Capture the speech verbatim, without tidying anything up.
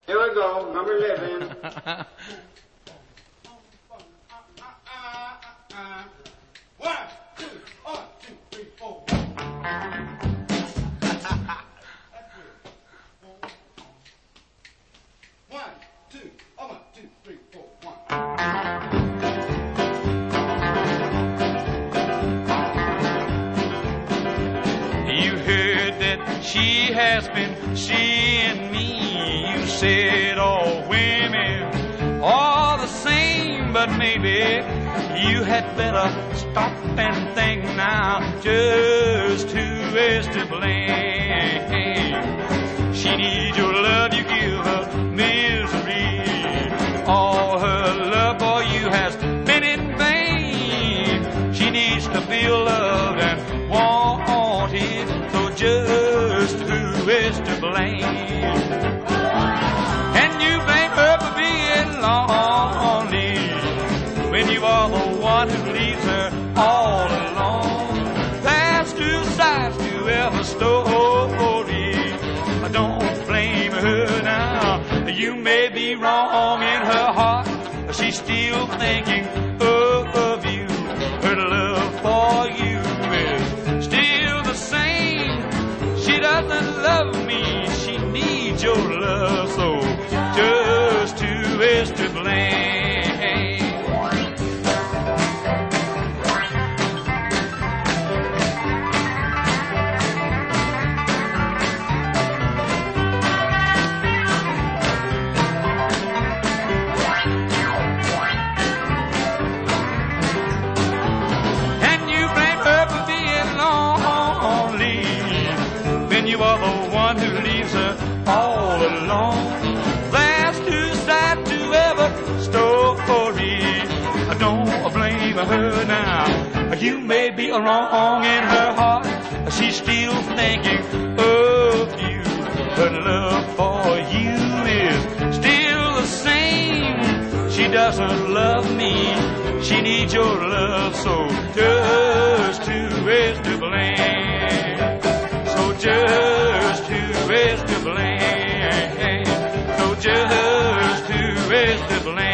Here we go, number eleven. One, two, one, two, three, four. One, two, oh, one, two, three, four, one. You heard that she has been seeing me. You said all women are the same, but maybe you had better stop and think now just who is to blame. She needs your love, you give her misery. All her love for you has been in vain. She needs to feel loved and wanted, so just who is to blame? And you blame her for being lonely when you are the one who leaves her all alone. There's two sides to every story. Don't blame her now. You may be wrong in her heart, but she's still thinking of you. Her love for you is still the same. She doesn't love me, she needs your love, so just who is to blame? You are the one who leaves her all alone. There's two sides to every story. Don't blame her now. You may be wrong in her heart. She's still thinking of you. Her love for you is still the same. She doesn't love me. She needs your love, so just who is to blame? Just who is to blame? So just who is to blame?